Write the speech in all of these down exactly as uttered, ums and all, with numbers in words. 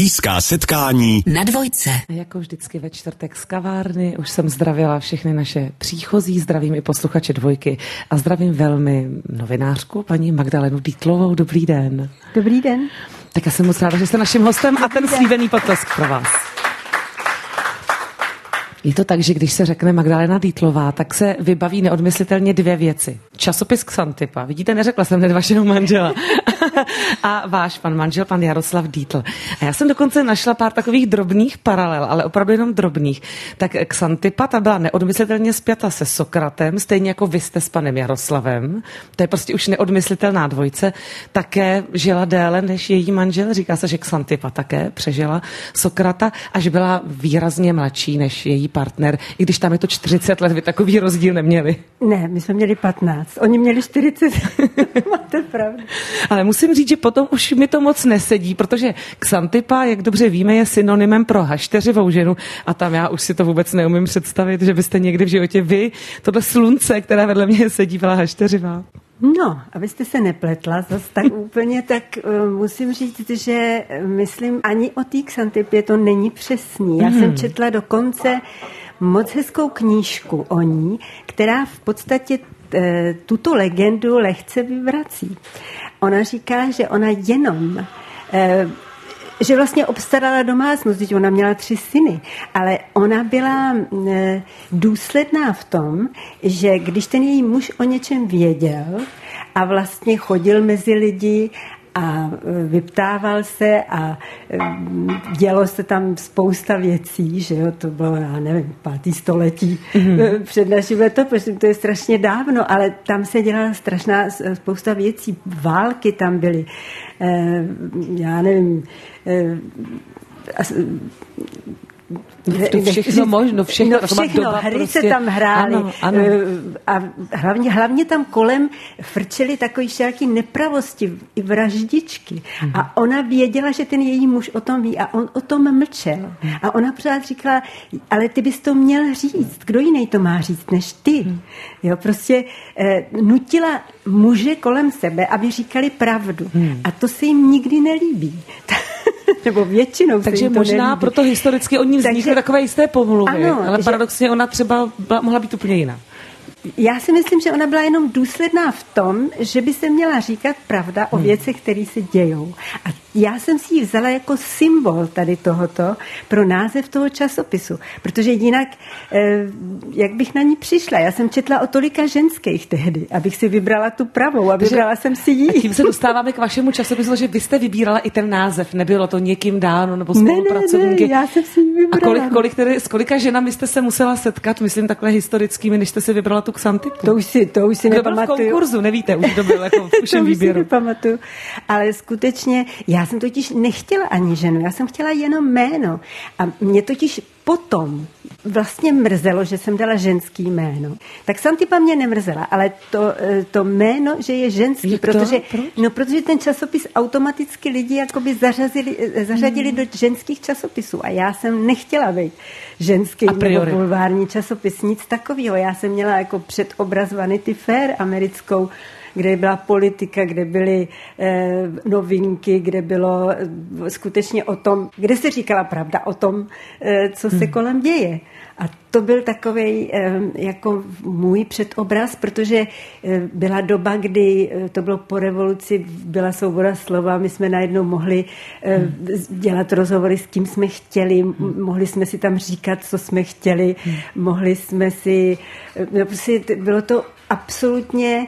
Blízká setkání na Dvojce. Jako vždycky ve čtvrtek z kavárny už jsem zdravila všechny naše příchozí, zdravím i posluchače Dvojky a zdravím velmi novinářku, paní Magdalenu Dýtlovou. Dobrý den. Dobrý den. Tak já jsem moc ráda, že jste naším hostem a ten slíbený potlesk pro vás. Je to tak, že když se řekne Magdalena Dýtlová, tak se vybaví neodmyslitelně dvě věci. Časopis Xantipa. Vidíte, neřekla jsem hned vašeho manžela. A váš pan manžel, pan Jaroslav Dýtl. A já jsem dokonce našla pár takových drobných paralel, ale opravdu jenom drobných. Tak Xantipa, ta byla neodmyslitelně spjata se Sokratem, stejně jako vy jste s panem Jaroslavem. To je prostě už neodmyslitelná dvojice. Také žila déle než její manžel. Říká se, že Xantipa také přežila Sokrata, až byla výrazně mladší než její partner, i když tam je to čtyřicet let, vy takový rozdíl neměli. Ne, my jsme měli patnáct, oni měli čtyřicet, máte pravdu. Ale musím říct, že potom už mi to moc nesedí, protože Xantipa, jak dobře víme, je synonymem pro hašteřivou ženu a tam já už si to vůbec neumím představit, že byste někdy v životě vy, tohle slunce, které vedle mě sedí, byla hašteřivá. No, abyste se nepletla zase tak úplně, tak uh, musím říct, že myslím, ani o té Xantipě to není přesný. Já mm. jsem četla dokonce moc hezkou knížku o ní, která v podstatě uh, tuto legendu lehce vyvrací. Ona říká, že ona jenom... Uh, že vlastně obstarala domácnost, že ona měla tři syny, ale ona byla e, důsledná v tom, že když ten její muž o něčem věděl a vlastně chodil mezi lidi a vyptával se a dělo se tam spousta věcí, že jo, to bylo, já nevím, pátý století mm-hmm. před naším letopočtem, to je strašně dávno, ale tam se dělala strašná spousta věcí, války tam byly, já nevím, To všechno možno, všechno, no všechno hry prostě, se tam hrály ano, ano. A hlavně, hlavně tam kolem frčely takový všelaký nepravosti i vraždičky. Hmm. A ona věděla, že ten její muž o tom ví a on o tom mlčel. Hmm. A ona pořád říkala, ale ty bys to měl říct, kdo jiný to má říct než ty. Hmm. Jo, prostě eh, nutila muže kolem sebe, aby říkali pravdu. Hmm. A to se jim nikdy nelíbí. Nebo většinou se Takže jim to možná nelíbí. proto historicky od ní vznikly Takže, takové jisté pomluvy, ano, ale že, paradoxně ona třeba byla, mohla být úplně jiná. Já si myslím, že ona byla jenom důsledná v tom, že by se měla říkat pravda o věcech, které se dějou. A já jsem si ji vzala jako symbol tady tohoto pro název toho časopisu, protože jinak, jak bych na ní přišla? Já jsem četla o tolika ženských tehdy, abych si vybrala tu pravou a vybrala jsem si ji. A tím se dostáváme k vašemu časopisu, že vy jste vybírala i ten název, nebylo to někým dáno nebo spolupracovníky. Ne, ne, ne, já jsem si ji vybrala. A kolik, kolik tedy, s kolika ženami jste se musela setkat, myslím takhle historickými, než jste si vybrala tu Xantipu? To už si, to už si nepamatuju. Kdo byl v konkurzu, nevíte, už to bylo jako v všem výběru. To už si nepamatuju. Ale skutečně, já jsem totiž nechtěla ani ženu, já jsem chtěla jenom jméno. A mě totiž potom vlastně mrzelo, že jsem dala ženský jméno. Tak Xantipa mě nemrzela, ale to, to jméno, že je ženský, je protože, no, protože ten časopis automaticky lidi jakoby zařazili, zařadili hmm. do ženských časopisů a já jsem nechtěla být ženský nebo bulvární časopis, nic takového. Já jsem měla jako předobraz Vanity Fair americkou, kde byla politika, kde byly eh, novinky, kde bylo eh, skutečně o tom, kde se říkala pravda o tom, eh, co se hmm. kolem děje. A to byl takovej eh, jako můj předobraz, protože eh, byla doba, kdy eh, to bylo po revoluci, byla svoboda slova, my jsme najednou mohli eh, hmm. dělat rozhovory s kým jsme chtěli, hmm. mohli jsme si tam říkat, co jsme chtěli, hmm. mohli jsme si, eh, no, prostě bylo to absolutně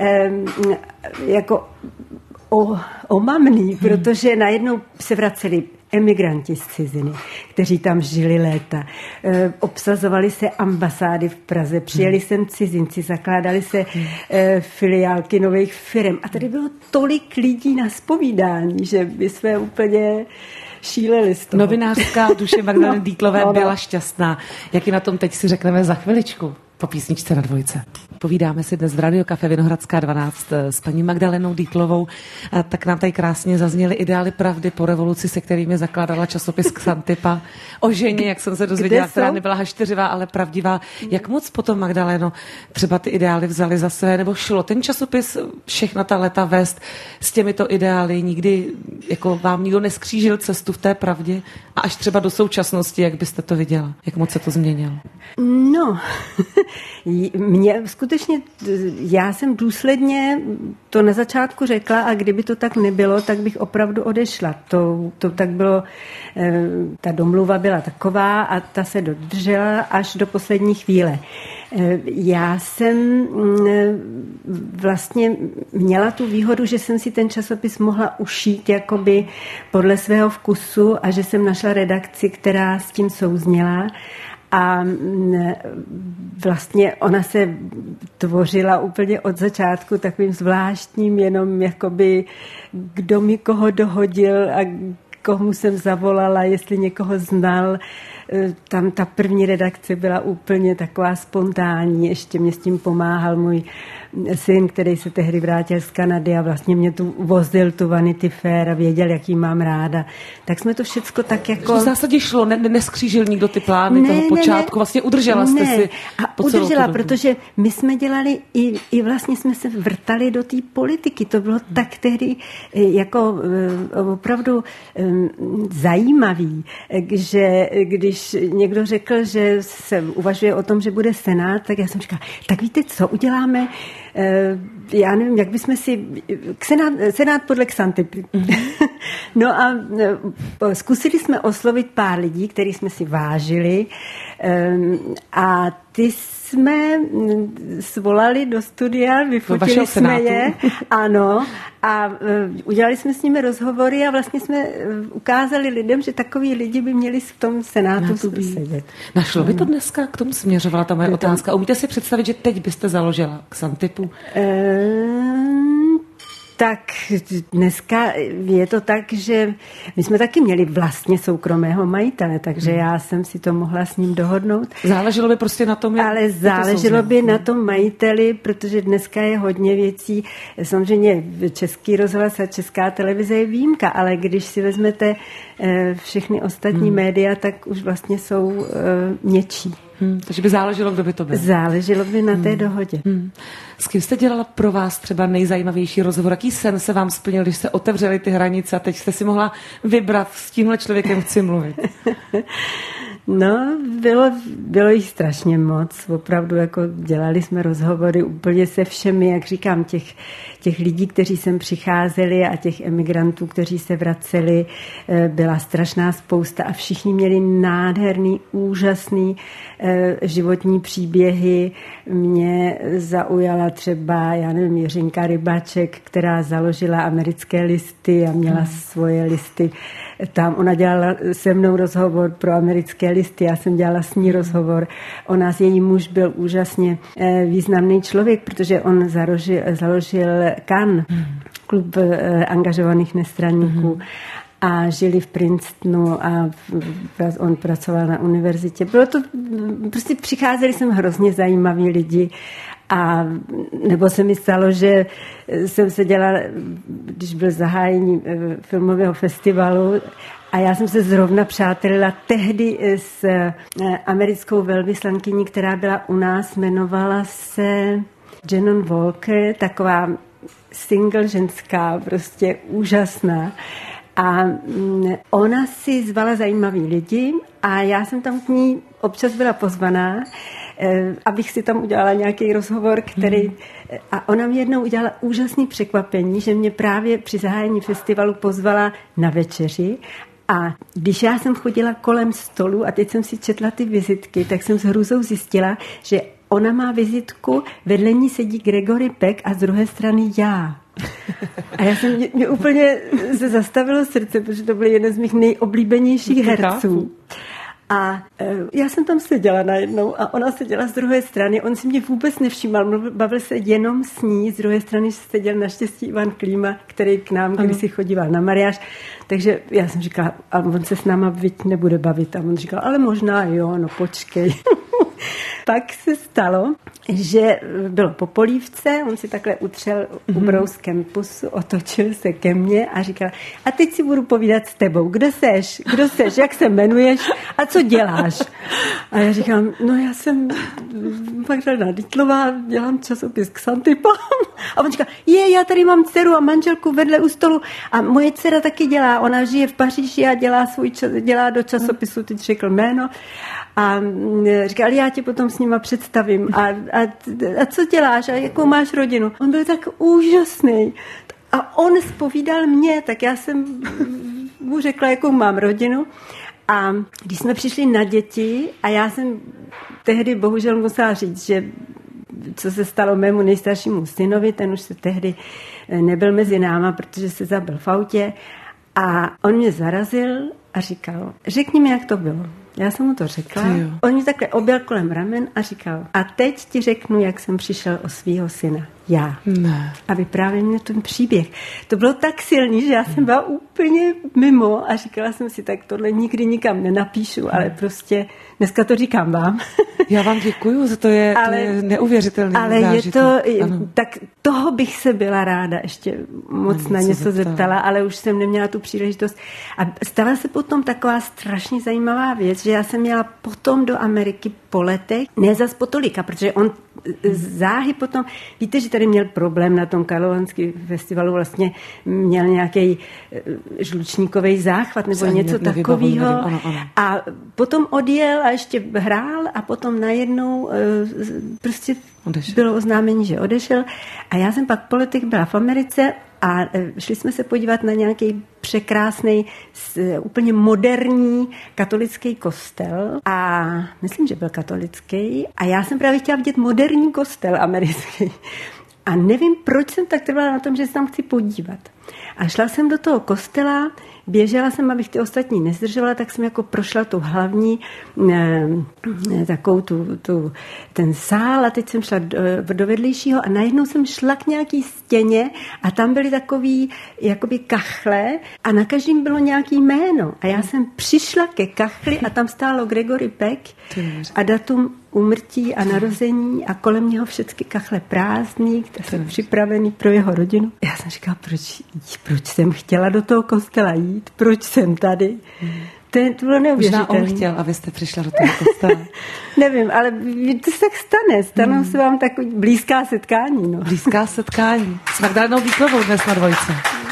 jako o, omamný, protože najednou se vraceli emigranti z ciziny, kteří tam žili léta. E, obsazovali se ambasády v Praze, přijeli hmm. sem cizinci, zakládali se hmm. e, filiálky nových firm. A tady bylo tolik lidí na zpovídání, že my jsme úplně šíleli z toho. Novinářská duše Magdaleny no, Dýtlové no, no. byla šťastná. Jak je na tom teď si řekneme za chviličku. Po písničce na dvojce. Povídáme si dnes v Rádiu Kafe Vinohradská dvanáct s paní Magdalenou Dýtlovou. Tak nám tady krásně zazněly ideály pravdy po revoluci, se kterými zakládala časopis Xantipa. O ženě, jak jsem se dozvěděla, která nebyla hašteřivá, ale pravdivá. Jak moc potom, Magdaleno, třeba ty ideály vzali za své, nebo šlo ten časopis všechna ta léta vést s těmito ideály? Nikdy jako vám nikdo neskřížil cestu v té pravdě? A až třeba do současnosti, jak byste to viděla? Jak moc se to změnilo? No, mě skutečně, já jsem důsledně to na začátku řekla a kdyby to tak nebylo, tak bych opravdu odešla. To, to tak bylo, ta domluva byla taková a ta se dodržela až do poslední chvíle. Já jsem vlastně měla tu výhodu, že jsem si ten časopis mohla ušít jakoby podle svého vkusu a že jsem našla redakci, která s tím souzněla. A vlastně ona se tvořila úplně od začátku takovým zvláštním, jenom jakoby kdo mi koho dohodil a komu jsem zavolala, jestli někoho znal. Tam ta první redakce byla úplně taková spontánní, ještě mě s tím pomáhal můj syn, který se tehdy vrátil z Kanady a vlastně mě tu vozil tu Vanity Fair a věděl, jaký mám ráda. Tak jsme to všecko tak jako... V zásadě šlo, ne, neskřížil nikdo ty plány ne, toho počátku, ne, vlastně udržela jste ne. si a udržela, protože my jsme dělali i, i vlastně jsme se vrtali do té politiky. To bylo hmm. tak tehdy jako opravdu zajímavý, že když někdo řekl, že se uvažuje o tom, že bude senát, tak já jsem říkala, tak víte co, uděláme já nevím, jak bychom si... Senát, senát podle Xantipy. Mm-hmm. No a zkusili jsme oslovit pár lidí, který jsme si vážili a ty jsme svolali do studia, vyfotili jsme je, ano, a udělali jsme s nimi rozhovory a vlastně jsme ukázali lidem, že takoví lidi by měli v tom senátu sedět. Našlo by to dneska? K tomu směřovala ta moje otázka. Umíte si představit, že teď byste založila Xantipu? Um, tak dneska je to tak, že my jsme taky měli vlastně soukromého majitele, takže hmm. já jsem si to mohla s ním dohodnout. Záleželo by prostě na tom, jak Ale záleželo by na tom majiteli, protože dneska je hodně věcí. Samozřejmě Český rozhlas a Česká televize je výjimka, ale když si vezmete všechny ostatní hmm. média, tak už vlastně jsou něčí. Hmm, takže by záleželo, kdo by to byl. Záleželo by na hmm. té dohodě. Hmm. S kým jste dělala pro vás třeba nejzajímavější rozhovor? Jaký sen se vám splnil, když se otevřely ty hranice a teď jste si mohla vybrat, s tímhle člověkem chci mluvit? No, bylo, bylo jich strašně moc. Opravdu jako dělali jsme rozhovory úplně se všemi, jak říkám, těch, těch lidí, kteří sem přicházeli a těch emigrantů, kteří se vraceli, byla strašná spousta a všichni měli nádherný, úžasný eh, životní příběhy. Mě zaujala třeba, já nevím, Jiřinka Rybáček, která založila Americké listy a měla hmm. svoje listy. Tam ona dělala se mnou rozhovor pro Americké listy, já jsem dělala s ní rozhovor. Ona, její muž byl úžasně významný člověk, protože on založil, založil K A N, klub angažovaných nestraníků. A žili v Princetonu a on pracoval na univerzitě. Bylo to, prostě přicházeli sem hrozně zajímaví lidi. A nebo se mi stalo, že jsem se dělala, když byl zahájení filmového festivalu a já jsem se zrovna přátelila tehdy s americkou velvyslankyní, která byla u nás, jmenovala se Shannon Walker, taková single ženská, prostě úžasná. A ona si zvala zajímavý lidi a já jsem tam k ní občas byla pozvaná, abych si tam udělala nějaký rozhovor, který... A ona mě jednou udělala úžasný překvapení, že mě právě při zahájení festivalu pozvala na večeři. A když já jsem chodila kolem stolu a teď jsem si četla ty vizitky, tak jsem s hrůzou zjistila, že ona má vizitku, vedle ní sedí Gregory Peck a z druhé strany já. A já jsem, mě, mě úplně se zastavilo srdce, protože to byl jeden z mých nejoblíbenějších herců. A e, já jsem tam seděla najednou a ona seděla z druhé strany, on si mě vůbec nevšímal, mluvil, bavil se jenom s ní, z druhé strany seděl naštěstí Ivan Klíma, který k nám kdysi chodíval na mariáž, takže já jsem říkala, a on se s náma byť nebude bavit a on říkal, ale možná jo, no počkej. Pak se stalo, že bylo po polívce, on si takhle utřel ubrouskem pusu, otočil se ke mně a říkal, a teď si budu povídat s tebou, kde seš, kdo seš, jak se jmenuješ a co děláš? A já říkám, no já jsem Magdalena Dietlová, dělám časopis Xantipa. A on říká, je, já tady mám dceru a manželku vedle u stolu a moje dcera taky dělá, ona žije v Paříži a dělá, svůj čas, dělá do časopisu, teď řekl jméno. A říkal, já tě potom s nima představím. A, a, a co děláš? A jakou máš rodinu? On byl tak úžasný. A on zpovídal mě, tak já jsem mu řekla, jakou mám rodinu. A když jsme přišli na děti, a já jsem tehdy bohužel musela říct, že co se stalo mému nejstaršímu synovi, ten už se tehdy nebyl mezi náma, protože se zabil v autě. A on mě zarazil a říkal, řekni mi, jak to bylo. Já jsem mu to řekla. On mě takhle objel kolem ramen a říkal, a teď ti řeknu, jak jsem přišel o svýho syna. Já. Ne. A vyprávěl mě ten příběh. To bylo tak silný, že já jsem byla úplně mimo a říkala jsem si, tak tohle nikdy nikam nenapíšu, ale prostě dneska to říkám vám. Já vám děkuju, za to je, ale, to je neuvěřitelný ale zážitek. Ale je to, ano. Tak toho bych se byla ráda ještě moc ano, na něco zeptala. zeptala, ale už jsem neměla tu příležitost. A stala se potom taková strašně zajímavá věc, že já jsem měla potom do Ameriky po letech, ne zas po tolika, protože on záhy potom, víte, že tady měl problém na tom Karlovarském festivalu, vlastně měl nějaký žlučníkový záchvat nebo něco ne, takového. A potom odjel a ještě hrál a potom najednou prostě odešel. Bylo oznámení, že odešel. A já jsem pak po letech byla v Americe a šli jsme se podívat na nějaký překrásný, úplně moderní katolický kostel. A myslím, že byl katolický. A já jsem právě chtěla vidět moderní kostel americký. A nevím, proč jsem tak trvala na tom, že se tam chci podívat. A šla jsem do toho kostela, běžela jsem, abych ty ostatní nezdržovala, tak jsem jako prošla tu hlavní, ne, takovou tu, tu, ten sál a teď jsem šla do, do vedlejšího a najednou jsem šla k nějaký stěně a tam byly takový jakoby kachle a na každém bylo nějaký jméno. A já jsem přišla ke kachli a tam stálo Gregory Peck a datum úmrtí a narození a kolem něho všechny kachle prázdný, které jsou připravený pro jeho rodinu. Já jsem říkala, proč, proč jsem chtěla do toho kostela jít, proč jsem tady. To, to bylo neuvěřitelné. Možná on chtěl, abyste přišla do toho kostela. Nevím, ale to se tak stane. Stanou hmm. se vám takový blízká setkání. No. Blízká setkání. S Magdalenou Dietlovou dnes na dvojce.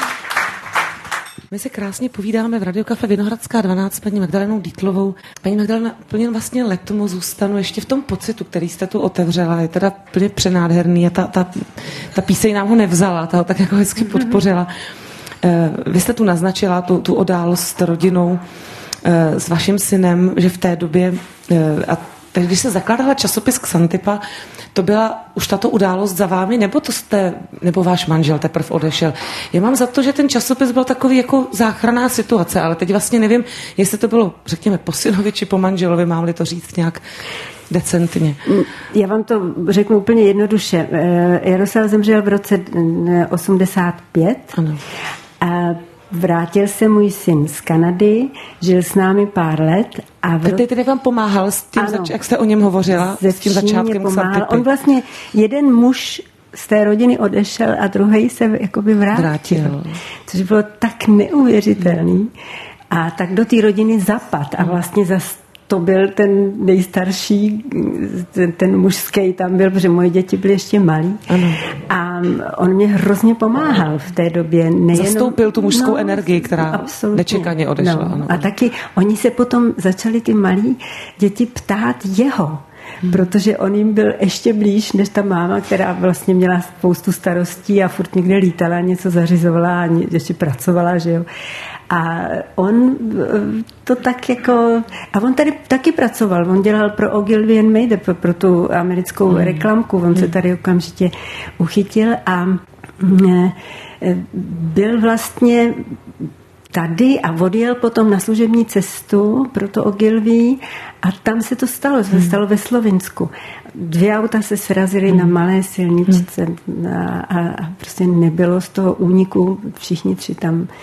My se krásně povídáme v Radiokafe Vinohradská dvanáct s paní Magdalenou Dietlovou. Paní Magdalena, plně vlastně let tomu zůstanu ještě v tom pocitu, který jste tu otevřela. Je teda plně přenádherný a ta, ta, ta píseň nám ho nevzala, ta ho tak jako hezky podpořila. Vy jste tu naznačila tu, tu událost s rodinou, s vaším synem, že v té době, a teď, když se zakládala časopis Xantipa, to byla už tato událost za vámi, nebo to jste, nebo váš manžel teprve odešel? Já mám za to, že ten časopis byl takový jako záchranná situace, ale teď vlastně nevím, jestli to bylo, řekněme, po synovi či po manželovi, mám-li to říct nějak decentně. Já vám to řeknu úplně jednoduše. Jaroslav zemřel v roce osmdesát pět. Ano. A vrátil se můj syn z Kanady, žil s námi pár let. A v... Teď tedy vám pomáhal s tím, zač- jak jste o něm hovořila, s tím začátkem Xantipy. On vlastně, jeden muž z té rodiny odešel a druhý se jakoby vrátil. vrátil. Což bylo tak neuvěřitelný. A tak do té rodiny zapad a vlastně zase to byl ten nejstarší, ten, ten mužský tam byl, protože moje děti byly ještě malí. Ano. A on mě hrozně pomáhal v té době. Nejenom, Zastoupil tu mužskou no, energii, která absolutně nečekaně odešla. No. Ano. A taky oni se potom začali ty malí děti ptát jeho, hmm. protože on jim byl ještě blíž než ta máma, která vlastně měla spoustu starostí a furt někde lítala, něco zařizovala a ještě pracovala, že jo. A on to tak jako... A on tady taky pracoval. On dělal pro Ogilvy and Mather, pro, pro tu americkou mm. reklamku. On mm. se tady okamžitě uchytil a byl vlastně tady a odjel potom na služební cestu pro to Ogilvy a tam se to stalo. To se stalo ve Slovinsku. Dvě auta se srazily mm. na malé silničce mm. a, a prostě nebylo z toho úniku. Všichni tři tam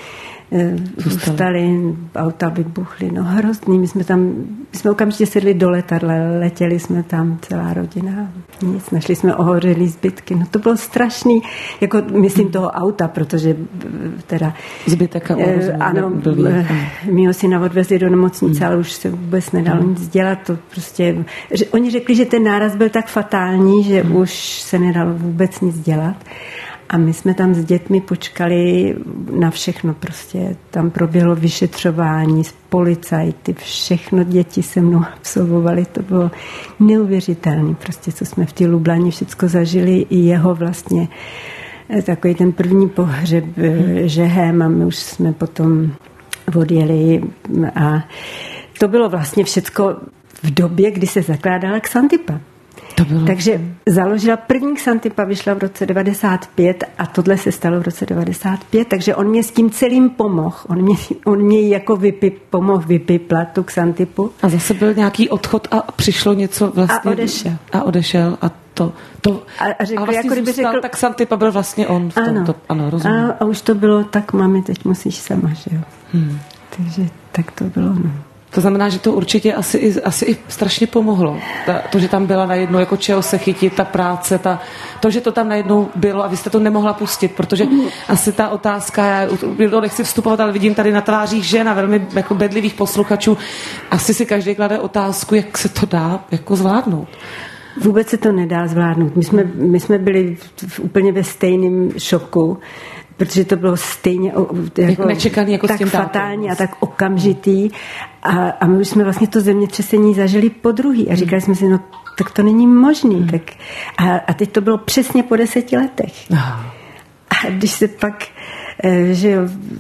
Vstali, auta vybuchly, no hrozný. My jsme tam, my jsme okamžitě sedli do letadla, letěli jsme tam celá rodina, nic, našli jsme ohořelý zbytky, no to bylo strašný, jako myslím toho auta, protože teda... Zbytek a ohořelý. Ano, mýho syna odvezli do nemocnice, ale už se vůbec nedalo nic dělat, to prostě, oni řekli, že ten náraz byl tak fatální, že už se nedalo vůbec nic dělat. A my jsme tam s dětmi počkali na všechno prostě. Tam proběhlo vyšetřování s policajty, všechno děti se mnou absolvovali. To bylo neuvěřitelné, prostě, co jsme v té Lublani všecko zažili. I jeho vlastně takový ten první pohřeb žehem a my už jsme potom odjeli. A to bylo vlastně všecko v době, kdy se zakládala Xantipa. Takže založila první Xantipa, vyšla v roce devadesát pět a tohle se stalo v roce devadesát pět, takže on mě s tím celým pomohl. On mě, on mě jako vypip, pomohl vypiplat tu Xantipu. A zase byl nějaký odchod a přišlo něco vlastně. A odešel. A odešel a to... to a, a, řekl, a vlastně jako kdyby zůstal, řekl, tak Xantipa byl vlastně on v tom. Ano, to, ano rozumím. A, a už to bylo, tak mami, teď musíš sama, že jo. Hmm. Takže tak to bylo, no. To znamená, že to určitě asi i, asi i strašně pomohlo. Ta, to, že tam byla najednou jako čeho se chytit, ta práce, ta, to, že to tam najednou bylo a vy jste to nemohla pustit, protože mm. asi ta otázka, já to nechci vstupovat, ale vidím tady na tvářích žen a velmi jako bedlivých posluchačů, asi si každý klade otázku, jak se to dá jako zvládnout. Vůbec se to nedá zvládnout. My jsme, my jsme byli v, úplně ve stejném šoku, protože to bylo stejně jako, nečekaný, jako tak s tím fatální a tak okamžitý. A, a my už jsme vlastně to zemětřesení zažili po druhý. A říkali jsme si, no tak to není možný. Hmm. Tak, a, a teď to bylo přesně po deseti letech. Aha. A když se pak že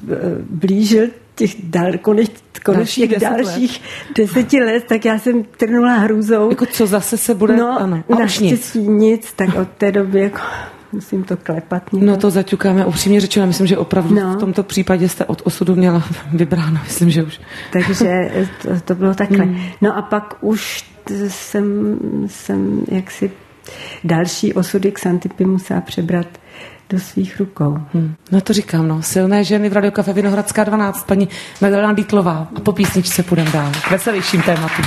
blížil těch dal, konec, konec těch dalších let. deseti let, tak já jsem trnula hrůzou. Jako co zase se bude? No, ano. A už nic. nic. Tak od té doby jako... Musím to klepat někdo. No to zaťukáme. Upřímně řečeno, myslím, že opravdu no. v tomto případě jste od osudu měla vybráno. Myslím, že už. Takže to, to bylo takhle. Hmm. No a pak už jsem, jsem jaksi další osudy Xantipy musela přebrat do svých rukou. Hmm. No to říkám, no. Silné ženy v Radio Kafe Vinohradská dvanáct, paní Magdalena Dýtlová. A po písničce půjdeme dál. K veselějším tématům.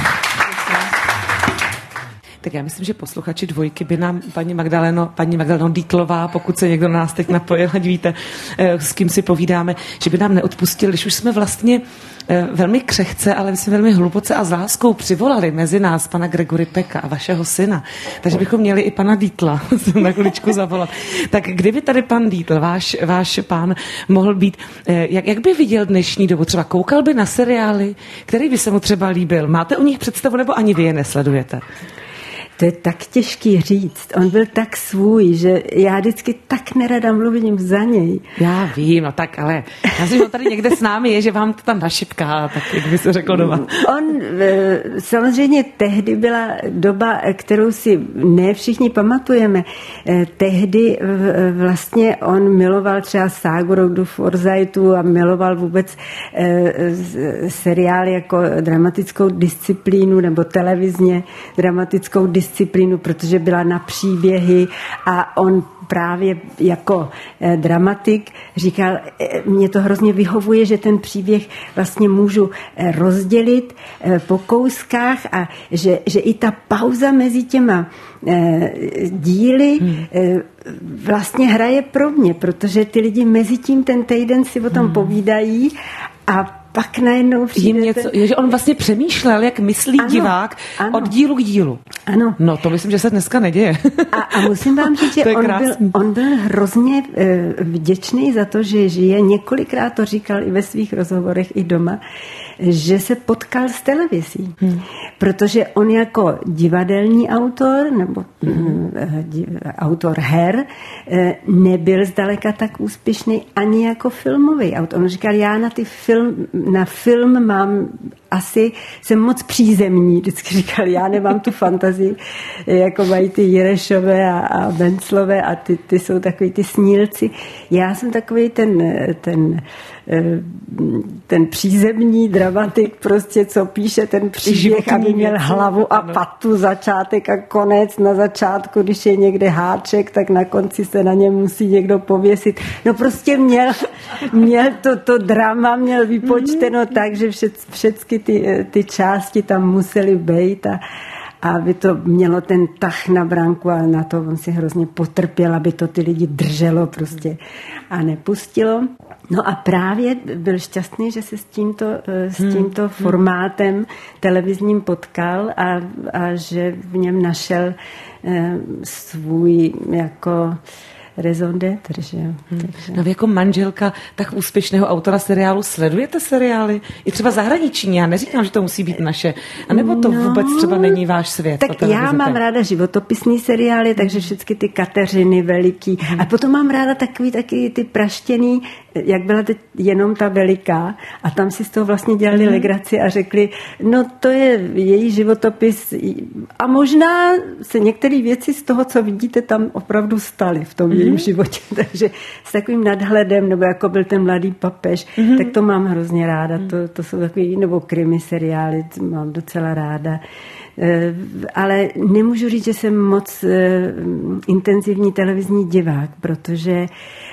Tak já myslím, že posluchači dvojky by nám paní Magdaleno, paní Magdaleno Dýtlová, pokud se někdo na nás teď napojil, ať víte, s kým si povídáme, že by nám neodpustili, když už jsme vlastně velmi křehce, ale myslím velmi hluboce a s láskou přivolali mezi nás pana Gregory Peka a vašeho syna. Takže bychom měli i pana Dýtla na chviličku zavolat. Tak kdyby tady pan Dýtl, váš, váš pán, mohl být, jak, jak by viděl dnešní dobu? Třeba koukal by na seriály, který by se mu třeba líbil? Máte o nich představu, nebo ani vy je nesledujete? To je tak těžký říct. On byl tak svůj, že já vždycky tak nerada mluvím za něj. Já vím, no tak, ale já si, že on tady někde s námi je, že vám to tam našipká, tak jak by se řeklo doma. On samozřejmě tehdy byla doba, kterou si ne všichni pamatujeme. Tehdy vlastně on miloval třeba ságu Roadu Forsythu a miloval vůbec seriály jako dramatickou disciplínu nebo televizně dramatickou disciplínu, disciplínu, protože byla na příběhy a on právě jako eh, dramatik říkal, eh, mě to hrozně vyhovuje, že ten příběh vlastně můžu eh, rozdělit eh, po kouskách a že, že i ta pauza mezi těma eh, díly eh, vlastně hraje pro mě, protože ty lidi mezi tím ten týden si o tom hmm. povídají a pak najednou přijde... Něco, je, že on vlastně přemýšlel, jak myslí ano, divák ano. od dílu k dílu. Ano. No, to myslím, že se dneska neděje. A, a musím vám říct, že on byl, on byl hrozně uh, vděčný za to, že žije. Několikrát to říkal i ve svých rozhovorech, i doma, že se potkal s televizí. Hmm. Protože on jako divadelní autor, nebo hmm. uh, autor her, uh, nebyl zdaleka tak úspěšný ani jako filmový autor. On říkal, já na ty film na film mám asi jsem moc přízemní, vždycky říkali, já nemám tu fantazii, jako mají ty Jirešové a, a Benclové a ty, ty jsou takový ty snílci. Já jsem takový ten, ten, ten přízemní dramatik, prostě co píše ten příběh, aby měl hlavu a patu, začátek a konec. Na začátku, když je někde háček, tak na konci se na něm musí někdo pověsit. No prostě měl, měl to, to drama, měl vypočteno mm. tak, že všet, všechny ty, ty části tam musely být a aby to mělo ten tah na branku a na to on si hrozně potrpěl, aby to ty lidi drželo prostě a nepustilo. No a právě byl šťastný, že se s tímto, s tímto formátem televizním potkal a, a že v něm našel eh, svůj jako raison d'être, že jo. Takže. No vy jako manželka tak úspěšného autora seriálu sledujete seriály? I třeba zahraniční, já neříkám, že to musí být naše. A nebo to no, vůbec třeba není váš svět? Tak já mám ráda životopisný seriály, takže všechny ty Kateřiny veliký. Hmm. A potom mám ráda takový taky ty praštěný, jak byla teď jenom ta veliká a tam si z toho vlastně dělali hmm. legraci a řekli, no to je její životopis a možná se některé věci z toho, co vidíte, tam opravdu staly v tom hmm. jejím životě. Takže s takovým nadhledem, nebo jako byl ten mladý papež, hmm. tak to mám hrozně ráda. Hmm. To, to jsou takový, nebo krimi seriály, mám docela ráda. Ale nemůžu říct, že jsem moc intenzivní televizní divák, protože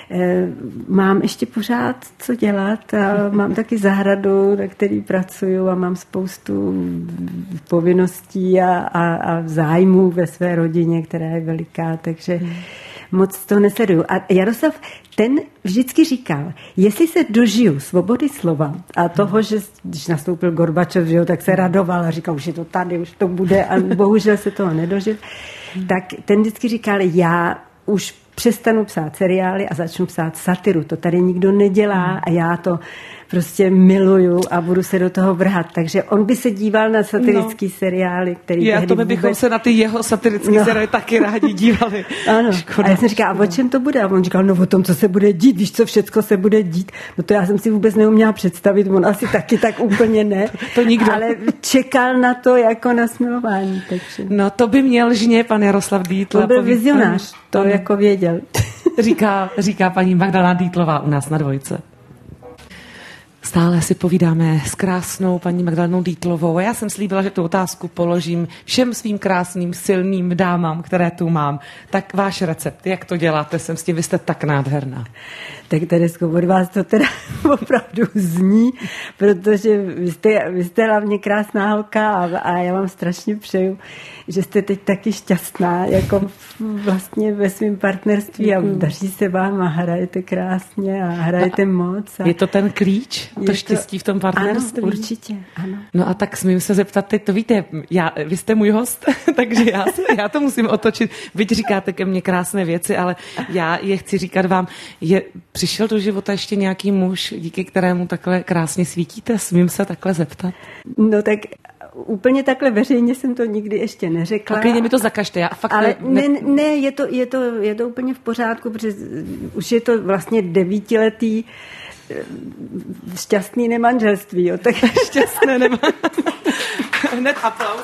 mám ještě pořád co dělat a mám taky zahradu, na který pracuju a mám spoustu povinností a, a, a zájmů ve své rodině, která je veliká, takže moc to nesleduju. A Jaroslav, ten vždycky říkal, jestli se dožiju svobody slova a toho, že když nastoupil Gorbačov, že jo, tak se radoval a říkal, už je to tady, už to bude a bohužel se toho nedožil, tak ten vždycky říkal, já už přestanu psát seriály a začnu psát satiru. To tady nikdo nedělá a já to prostě miluju a budu se do toho vrhat. Takže on by se díval na satirický no. seriály, který já to my bychom vůbec... se na ty jeho satirické no. seriály taky rádi dívali. Ano. Škoda. A já jsem říkala, a o čem to bude? A on říkal, no o tom, co se bude dít, víš, co všecko se bude dít. No to já jsem si vůbec neuměla představit, on asi taky tak úplně ne. to, to nikdo. Ale čekal na to jako na smilování. Takže. No to by měl žně pan Jaroslav Dýtl. On byl vizionář, to ano. jako věděl. říká, říká paní Magdalena Dýtlová u nás na Dvojce. Stále si povídáme s krásnou paní Magdalenou Dýtlovou a já jsem slíbila, že tu otázku položím všem svým krásným, silným dámám, které tu mám. Tak váš recept, jak to děláte? Jsem s tím, vy jste tak nádherná. Tak Teresko, od vás to teda opravdu zní, protože vy jste, vy jste hlavně krásná holka a, a já vám strašně přeju, že jste teď taky šťastná, jako vlastně ve svém partnerství a daří se vám a hrajete krásně a hrajete moc. A je to ten klíč, to štěstí v tom partnerství? Ano, určitě, ano. No a tak smím se zeptat, teď to víte, já, vy jste můj host, takže já, já to musím otočit. Vy říkáte ke mně krásné věci, ale já je chci říkat vám, je přišel do života ještě nějaký muž, díky kterému takhle krásně svítíte? Smím se takhle zeptat? No tak úplně takhle veřejně jsem to nikdy ještě neřekla. A klidně mi to zakažte. Já fakt ale ne, ne, ne je, to, je, to, je to úplně v pořádku, protože už je to vlastně devítiletý šťastný nemanželství. Jo, tak šťastné nemanželství. Hned aplaus.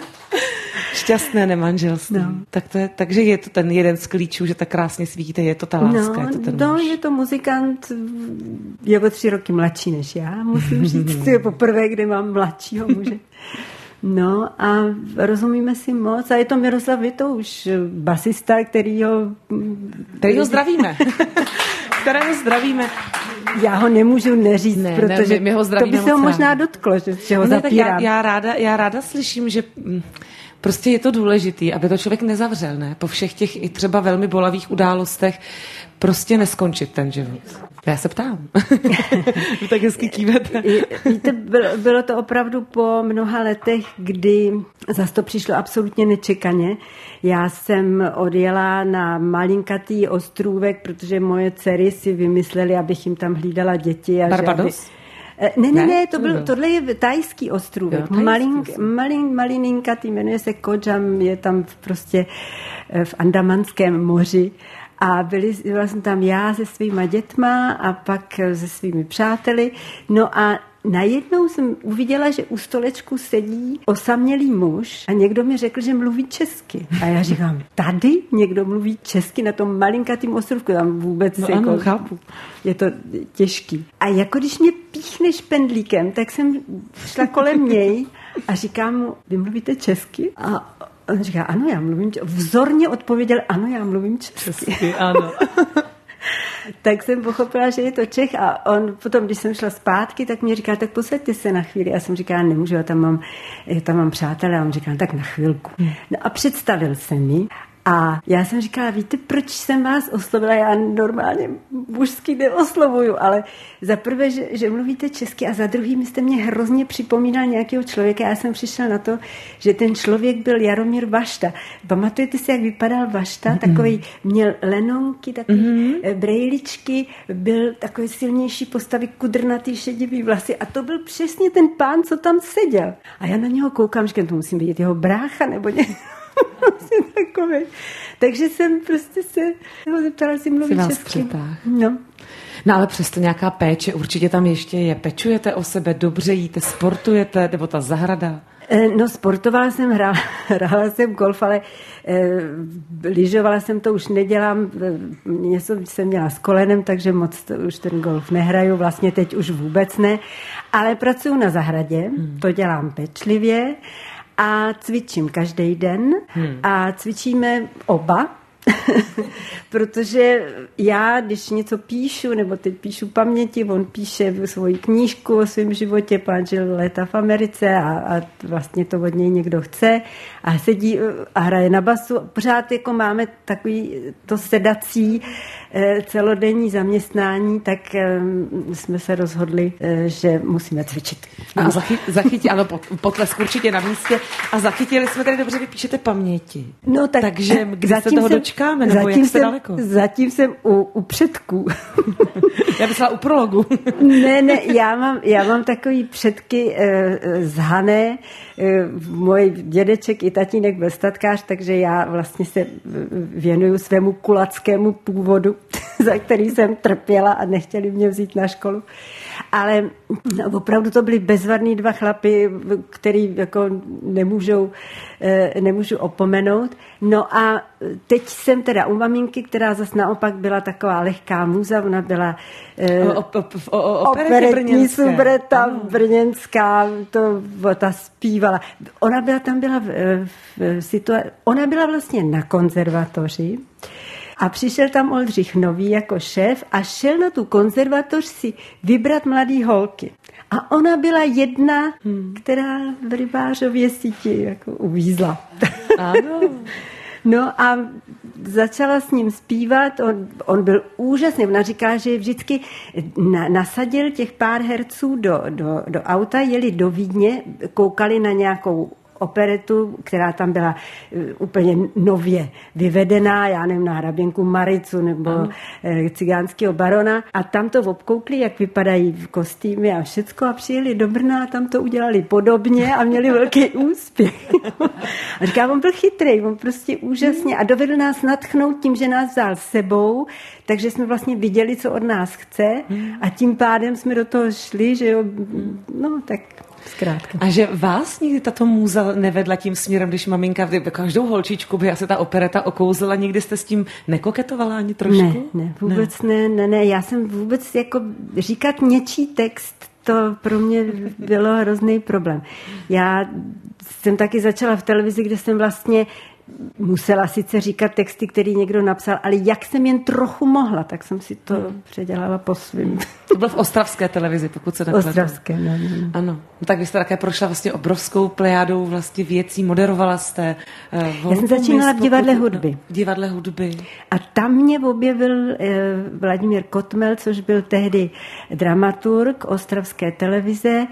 Šťastné nemanželství. No. Tak to je, takže je to ten jeden z klíčů, že tak krásně svítíte, je to ta láska, no, je to ten no, muž. je to muzikant, je o tři roky mladší než já, musím říct, to je poprvé, kde mám mladšího muže. No a rozumíme si moc a je to Miroslav Vitouš, basista, kterýho... Kterýho zdravíme. Kterého zdravíme. Já ho nemůžu neříct, ne, protože ne, my, my ho to by se ho možná dotklo, že, že ho ne, zapírám. Já, já, ráda, já ráda slyším, že prostě je to důležitý, aby to člověk nezavřel, ne? Po všech těch i třeba velmi bolavých událostech prostě neskončit ten život. Já se ptám. Vy tak hezky kývete. Víte, bylo, bylo to opravdu po mnoha letech, kdy zase to přišlo absolutně nečekaně. Já jsem odjela na malinkatý ostrůvek, protože moje dcery si vymysleli, abych jim tam hlídala děti. A Barbados? Že aby... Ne, ne, ne, to byl, tohle je tajský ostrůvek. Jo, tajský Malink, malin, malininkatý, jmenuje se Kodžam, je tam prostě v Andamanském moři. A byli, byla jsem tam já se svýma dětma a pak se svými přáteli. No a najednou jsem uviděla, že u stolečku sedí osamělý muž a někdo mi řekl, že mluví česky. A já říkám, tady někdo mluví česky na tom malinkatým ostrovku, tam vůbec no jako, ano, chápu. Je to těžký. A jako když mě píchne špendlíkem, tak jsem šla kolem něj a říkám mu, vy mluvíte česky? A on říká, ano, já mluvím česky. Vzorně odpověděl, ano, já mluvím česky. česky ano. Tak jsem pochopila, že je to Čech a on potom, když jsem šla zpátky, tak mě říká, tak posaďte se na chvíli. Já jsem říkala, nemůžu, já tam mám, já tam mám přátelé. A on říká, tak na chvilku. No a představil se mi. A já jsem říkala, víte, proč jsem vás oslovila? Já normálně mužský neoslovuju, ale za prvé, že, že mluvíte česky a za druhý jste mě hrozně připomínal nějakého člověka. Já jsem přišla na to, že ten člověk byl Jaromír Vašta. Pamatujete si, jak vypadal Vašta? Mm-hmm. Takový, měl lenonky, takový mm-hmm. brejličky, byl takový silnější postavy, kudrnatý šedivý vlasy a to byl přesně ten pán, co tam seděl. A já na něho koukám, říkám, to musím vidět jeho brácha nebo něco. Takové. Takže jsem prostě se zeptala, jestli mluví česky. No. no ale přesto nějaká péče určitě tam ještě je. Pečujete o sebe, dobře jíte, sportujete, nebo ta zahrada? No sportovala jsem, hrála, hrála jsem golf, ale eh, lyžovala jsem, to už nedělám, něco jsem měla s kolenem, takže moc to, už ten golf nehraju, vlastně teď už vůbec ne, ale pracuji na zahradě, hmm. to dělám pečlivě, a cvičím každý den hmm. a cvičíme oba, protože já, když něco píšu, nebo teď píšu paměti, on píše svoji knížku o svém životě, pán žil léta v Americe a, a vlastně to od něj někdo chce a sedí a hraje na basu. Pořád jako máme takový to sedací celodenní zaměstnání, tak jsme se rozhodli, že musíme cvičit. A zachy, zachytili, ano, potlesk určitě na místě. A zachytili jsme tady dobře, vy píšete paměti. No tak, takže kde se toho jsem, dočkáme, nebo zatím jak jste jsem, daleko? Zatím jsem u, u předků. Já myslela u prologu. ne, ne, já mám, já mám takový předky e, z Hané. E, můj dědeček i tatínek byl statkář, takže já vlastně se věnuju svému kulackému původu, za který jsem trpěla a nechtěli mě vzít na školu. Ale no, opravdu to byli bezvadní dva chlapy, který jako nemůžou, nemůžu opomenout. No a teď jsem teda u maminky, která zase naopak byla taková lehká muza, ona byla o, o, o, o, operetní subreta brněnská, to ta zpívala. Ona byla tam byla v, v situaci, ona byla vlastně na konzervatoři. A přišel tam Oldřich Nový jako šéf a šel na tu konzervatoř si vybrat mladý holky. A ona byla jedna, hmm. která v rybářově síti jako uvízla. Ano. No a začala s ním zpívat, on, on byl úžasný, ona říká, že vždycky na, nasadil těch pár herců do, do, do auta, jeli do Vídně, koukali na nějakou operetu, která tam byla úplně nově vyvedená, já nevím, na hraběnku Maricu nebo ano. Cigánského barona a tam to obkoukli, jak vypadají v kostýmy a všecko a přijeli do Brna a tam to udělali podobně a měli velký úspěch. A říká, on byl chytrý, on prostě úžasně a dovedl nás nadchnout tím, že nás vzal sebou, takže jsme vlastně viděli, co od nás chce a tím pádem jsme do toho šli, že jo, no tak zkrátka. A že vás nikdy tato můza nevedla tím směrem, když maminka, každou holčičku by asi ta opereta okouzla, nikdy jste s tím nekoketovala ani trošku? Ne, ne, vůbec ne, ne, ne. Já jsem vůbec jako říkat něčí text, to pro mě bylo hrozný problém. Já jsem taky začala v televizi, kde jsem vlastně musela sice říkat texty, který někdo napsal, ale jak jsem jen trochu mohla, tak jsem si to hmm. předělala po svým. To bylo v ostravské televizi, pokud se nepletu. Ostravské, no, no. Ano. No, tak vy jste také prošla vlastně obrovskou plejádou vlastně věcí, moderovala jste. Uh, Já jsem začínala v divadle hudby. No, divadle hudby. A tam mě objevil eh, Vladimír Kotmel, což byl tehdy dramaturg ostravské televize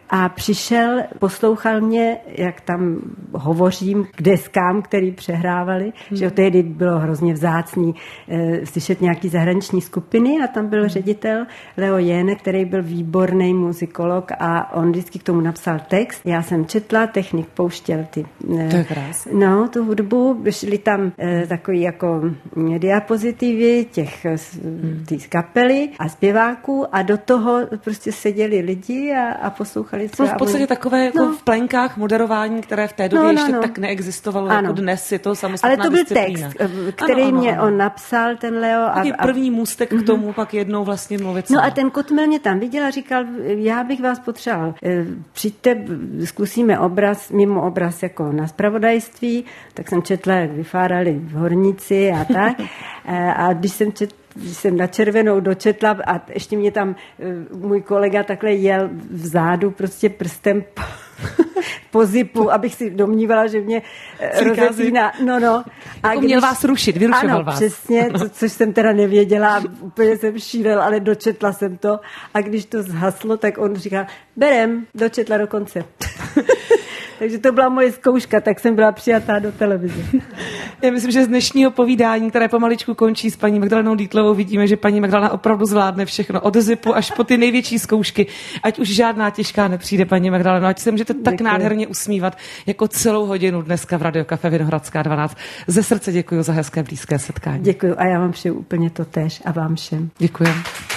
a přišel, poslouchal mě, jak tam hovořím k deskám, který přehrávali, hmm. že tehdy bylo hrozně vzácný e, slyšet nějaký zahraniční skupiny a tam byl hmm. ředitel Leo Jene, který byl výborný muzikolog a on vždycky k tomu napsal text. Já jsem četla, technik pouštěl ty to je krásné. No, tu hudbu, šli tam e, takový jako diapozitivy těch hmm. tý kapely a zpěváků a do toho prostě seděli lidi a, a poslouchali třeba. No v podstatě takové jako no. v plenkách moderování, které v té době no, no, ještě no. tak neexistovalo ano. jako dnes, je to samostatná Ale to byl disciplína. Text, který ano, ano, mě ano. on napsal, ten Leo. A, a první můstek k tomu, mm-hmm. pak jednou vlastně mluvit No sama. A ten Kotmel mě tam viděl a říkal, já bych vás potřeboval, přijďte, zkusíme obraz, mimo obraz jako na zpravodajství, tak jsem četla, jak vyfárali v hornici a tak. A když jsem četla, když jsem na červenou dočetla a ještě mě tam můj kolega takhle jel vzadu prostě prstem po, po zipu, abych si domnívala, že mě rozepíná. No, no. A jako když, měl vás rušit, vyrušoval ano, vás. Přesně, co, což jsem teda nevěděla, úplně jsem šílel, ale dočetla jsem to. A když to zhaslo, tak on říkal, berem, dočetla do konce. Takže to byla moje zkouška, tak jsem byla přijatá do televize. Já myslím, že z dnešního povídání, které pomaličku končí s paní Magdalenou Dietlovou, vidíme, že paní Magdalena opravdu zvládne všechno, od zipu až po ty největší zkoušky. Ať už žádná těžká nepřijde, paní Magdaleno, ať se můžete tak děkuji. Nádherně usmívat, jako celou hodinu dneska v Radio Café Vinohradská dvanáct. Ze srdce děkuji za hezké blízké setkání. Děkuji a já vám přeju úplně to též a vám všem. Děkuji.